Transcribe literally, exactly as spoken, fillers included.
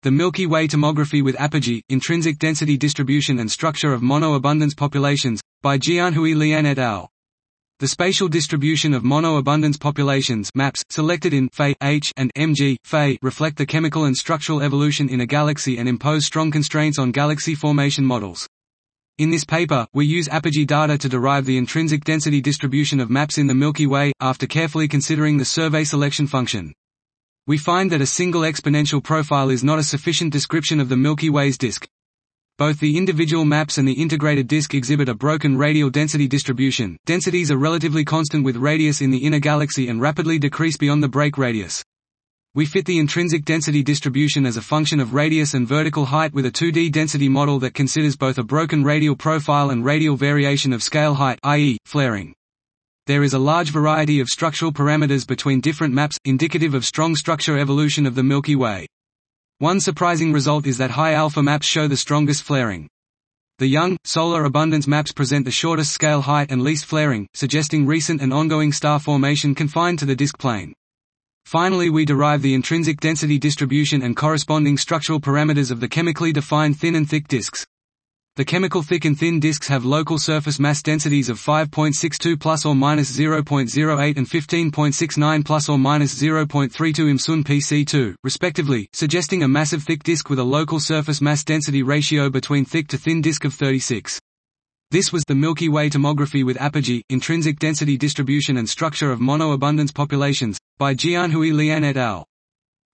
The Milky Way Tomography with Apogee, Intrinsic Density Distribution and Structure of Monoabundance Populations, by Jianhui Lian et al. The spatial distribution of monoabundance populations maps, selected in F A H and M G F A reflect the chemical and structural evolution in a galaxy and impose strong constraints on galaxy formation models. In this paper, we use Apogee data to derive the intrinsic density distribution of maps in the Milky Way, after carefully considering the survey selection function. We find that a single exponential profile is not a sufficient description of the Milky Way's disk. Both the individual maps and the integrated disk exhibit a broken radial density distribution. Densities are relatively constant with radius in the inner galaxy and rapidly decrease beyond the break radius. We fit the intrinsic density distribution as a function of radius and vertical height with a two D density model that considers both a broken radial profile and radial variation of scale height, that is, flaring. There is a large variety of structural parameters between different maps, indicative of strong structure evolution of the Milky Way. One surprising result is that high alpha maps show the strongest flaring. The young, solar abundance maps present the shortest scale height and least flaring, suggesting recent and ongoing star formation confined to the disk plane. Finally, we derive the intrinsic density distribution and corresponding structural parameters of the chemically defined thin and thick disks. The chemical thick and thin disks have local surface mass densities of five point six two plus or minus zero point zero eight and fifteen point six nine plus or minus zero point three two imsun P C two, respectively, suggesting a massive thick disk with a local surface mass density ratio between thick to thin disk of thirty-six. This was the Milky Way Tomography with Apogee, Intrinsic Density Distribution and Structure of Monoabundance Populations, by Jianhui Lian et al.